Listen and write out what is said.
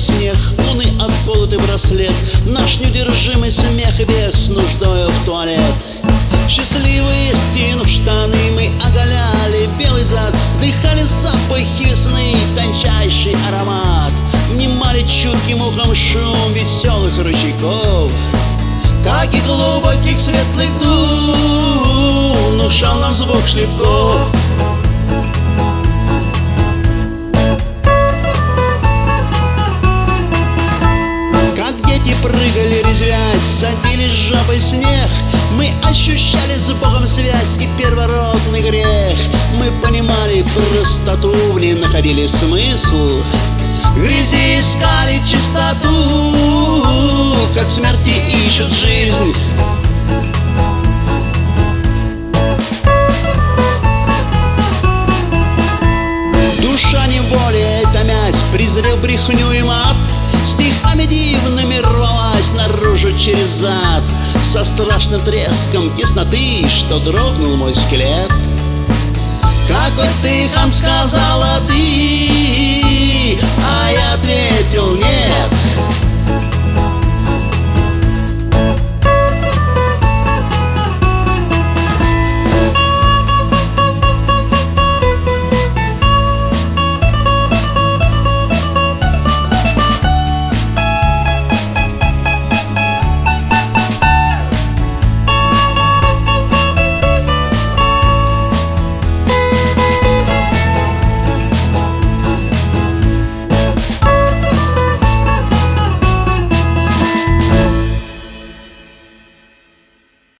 снег, луны отколотый браслет, наш неудержимый смех и бег с нуждою в туалет. Счастливые, стянув штаны, мы оголяли белый зад, вдыхали запахи сны, тончайший аромат, внимали чутким ухом шум веселых ручейков, как и глубоких светлых дум внушал нам звук шлепков. Как дети прыгали, резвясь, садились жабой в снег, мы ощущали с Богом связь и первородный грех. Мы понимали простоту, в ней находили смысл, в грязи искали чистоту, как в смерти ищут жизнь. Душа неволей томясь, презрел брехню и мат, стихами дивными рвалась наружу через зад, со страшным треском тесноты, что дрогнул мой скелет. Какой ты хам, сказала ты, а я ответил: